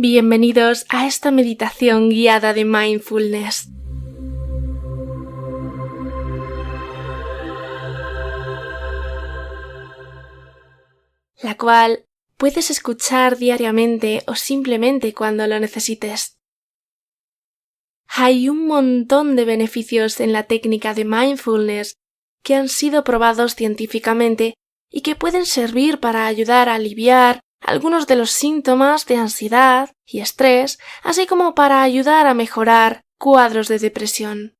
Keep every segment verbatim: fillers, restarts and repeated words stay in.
Bienvenidos a esta meditación guiada de mindfulness. La cual puedes escuchar diariamente o simplemente cuando lo necesites. Hay un montón de beneficios en la técnica de mindfulness que han sido probados científicamente y que pueden servir para ayudar a aliviar algunos de los síntomas de ansiedad y estrés, así como para ayudar a mejorar cuadros de depresión.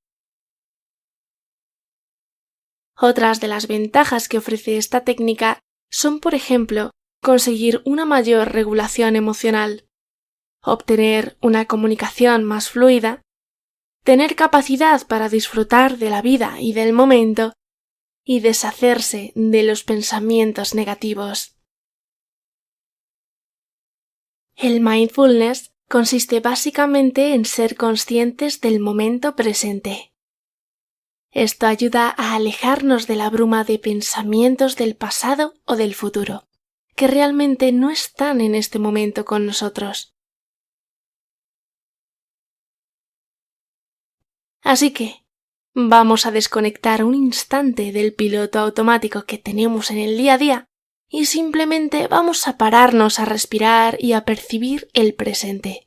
Otras de las ventajas que ofrece esta técnica son, por ejemplo, conseguir una mayor regulación emocional, obtener una comunicación más fluida, tener capacidad para disfrutar de la vida y del momento, y deshacerse de los pensamientos negativos. El mindfulness consiste básicamente en ser conscientes del momento presente. Esto ayuda a alejarnos de la bruma de pensamientos del pasado o del futuro, que realmente no están en este momento con nosotros. Así que, vamos a desconectar un instante del piloto automático que tenemos en el día a día y simplemente vamos a pararnos a respirar y a percibir el presente.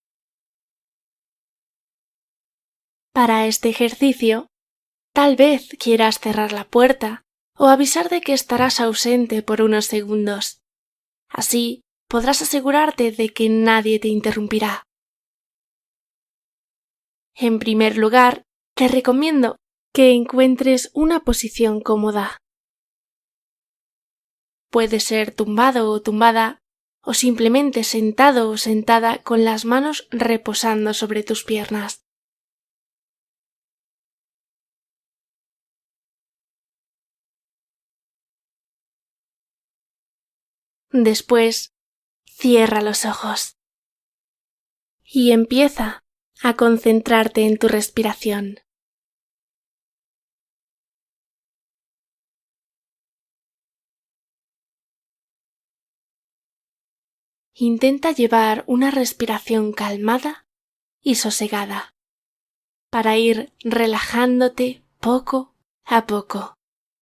Para este ejercicio, tal vez quieras cerrar la puerta o avisar de que estarás ausente por unos segundos. Así podrás asegurarte de que nadie te interrumpirá. En primer lugar, te recomiendo que encuentres una posición cómoda. Puede ser tumbado o tumbada, o simplemente sentado o sentada con las manos reposando sobre tus piernas. Después, cierra los ojos y empieza a concentrarte en tu respiración. Intenta llevar una respiración calmada y sosegada para ir relajándote poco a poco.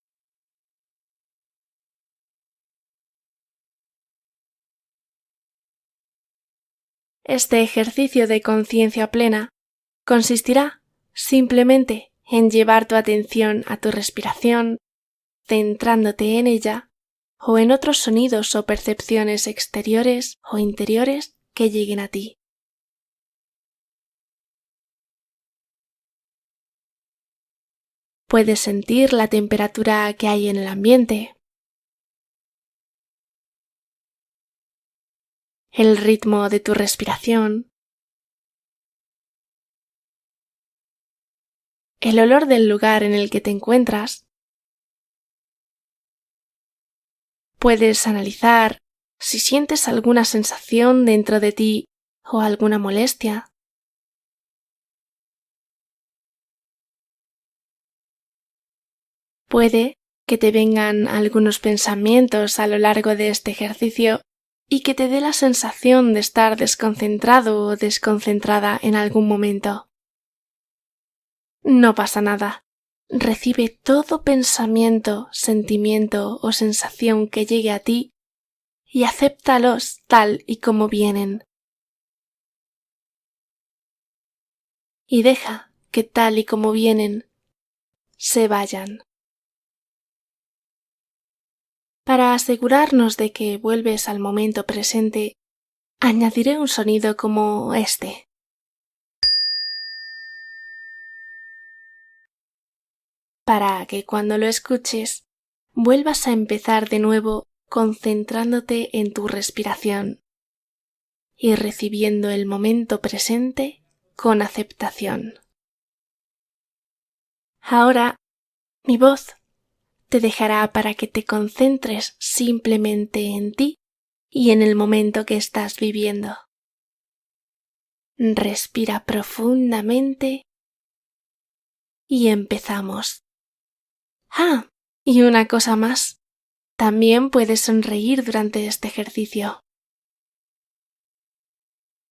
Este ejercicio de conciencia plena consistirá simplemente en llevar tu atención a tu respiración, centrándote en ella o en otros sonidos o percepciones exteriores o interiores que lleguen a ti. Puedes sentir la temperatura que hay en el ambiente, el ritmo de tu respiración, el olor del lugar en el que te encuentras. Puedes analizar si sientes alguna sensación dentro de ti o alguna molestia. Puede que te vengan algunos pensamientos a lo largo de este ejercicio y que te dé la sensación de estar desconcentrado o desconcentrada en algún momento. No pasa nada. Recibe todo pensamiento, sentimiento o sensación que llegue a ti y acéptalos tal y como vienen. Y deja que tal y como vienen se vayan. Para asegurarnos de que vuelves al momento presente, añadiré un sonido como este. Para que cuando lo escuches, vuelvas a empezar de nuevo concentrándote en tu respiración y recibiendo el momento presente con aceptación. Ahora, mi voz te dejará para que te concentres simplemente en ti y en el momento que estás viviendo. Respira profundamente y empezamos. Ah, y una cosa más. También puedes sonreír durante este ejercicio.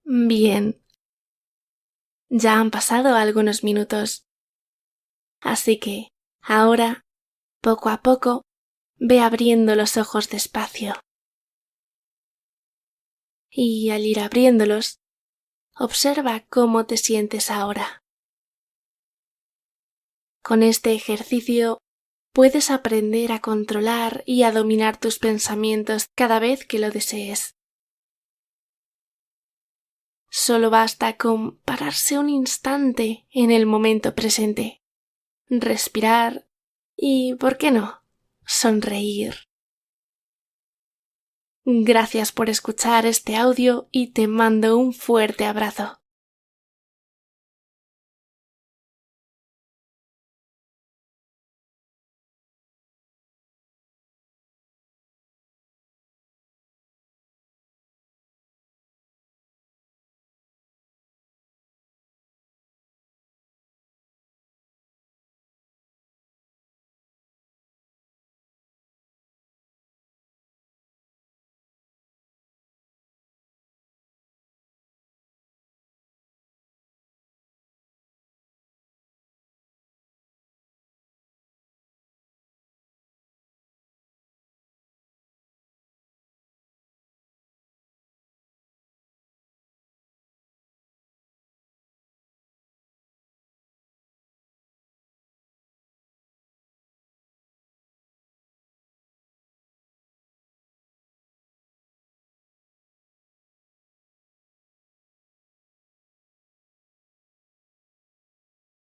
Bien. Ya han pasado algunos minutos. Así que, ahora, poco a poco, ve abriendo los ojos despacio. Y al ir abriéndolos, observa cómo te sientes ahora. Con este ejercicio puedes aprender a controlar y a dominar tus pensamientos cada vez que lo desees. Solo basta con pararse un instante en el momento presente, respirar y, ¿por qué no?, sonreír. Gracias por escuchar este audio y te mando un fuerte abrazo.